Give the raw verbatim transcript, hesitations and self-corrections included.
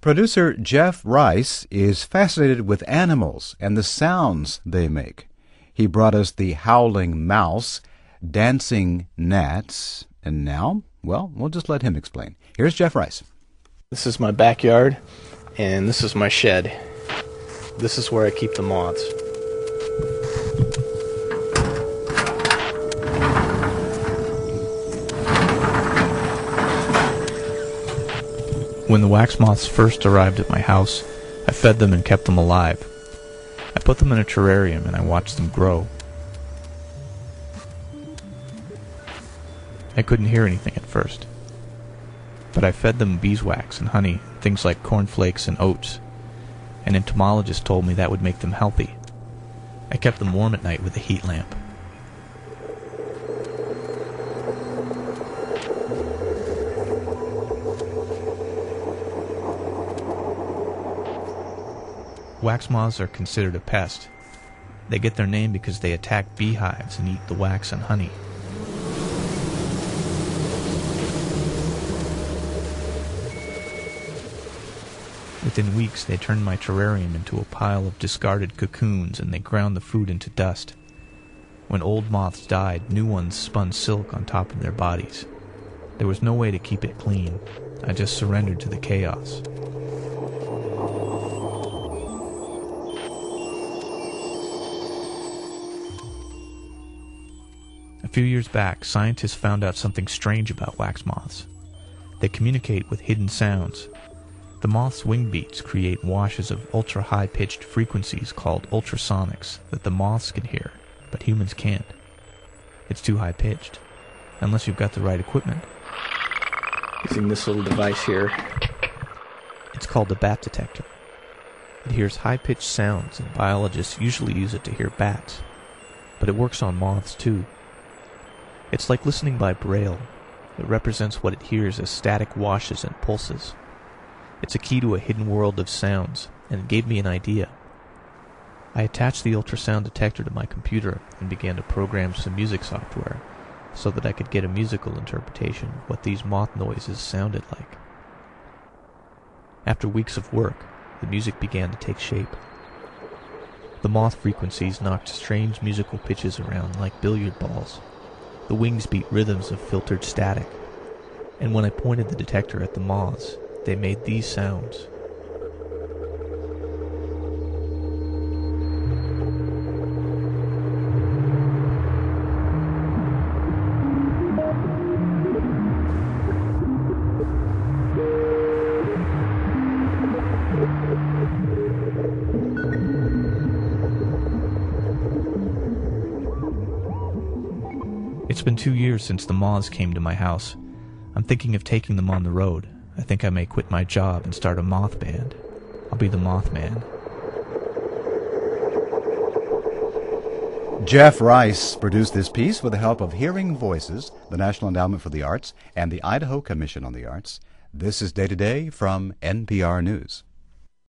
Producer Jeff Rice is fascinated with animals and the sounds they make. He brought us the howling mouse, dancing gnats, and now, well, we'll just let him explain. Here's Jeff Rice. This is my backyard, and this is my shed. This is where I keep the moths. When the wax moths first arrived at my house, I fed them and kept them alive. I put them in a terrarium and I watched them grow. I couldn't hear anything at first, but I fed them beeswax and honey, things like cornflakes and oats. An entomologist told me that would make them healthy. I kept them warm at night with a heat lamp. Wax moths are considered a pest. They get their name because they attack beehives and eat the wax and honey. Within weeks, they turned my terrarium into a pile of discarded cocoons, and they ground the food into dust. When old moths died, new ones spun silk on top of their bodies. There was no way to keep it clean. I just surrendered to the chaos. A few years back, scientists found out something strange about wax moths. They communicate with hidden sounds. The moth's wing beats create washes of ultra-high-pitched frequencies called ultrasonics that the moths can hear, but humans can't. It's too high-pitched, unless you've got the right equipment. Using this little device here. It's called the bat detector. It hears high-pitched sounds, and biologists usually use it to hear bats. But it works on moths, too. It's like listening by braille. It represents what it hears as static washes and pulses. It's a key to a hidden world of sounds, and it gave me an idea. I attached the ultrasound detector to my computer and began to program some music software so that I could get a musical interpretation of what these moth noises sounded like. After weeks of work, the music began to take shape. The moth frequencies knocked strange musical pitches around like billiard balls. The wings beat rhythms of filtered static, and when I pointed the detector at the moths, they made these sounds. It's been two years since the moths came to my house. I'm thinking of taking them on the road. I think I may quit my job and start a moth band. I'll be the Mothman. Jeff Rice produced this piece with the help of Hearing Voices, the National Endowment for the Arts, and the Idaho Commission on the Arts. This is Day to Day from N P R News.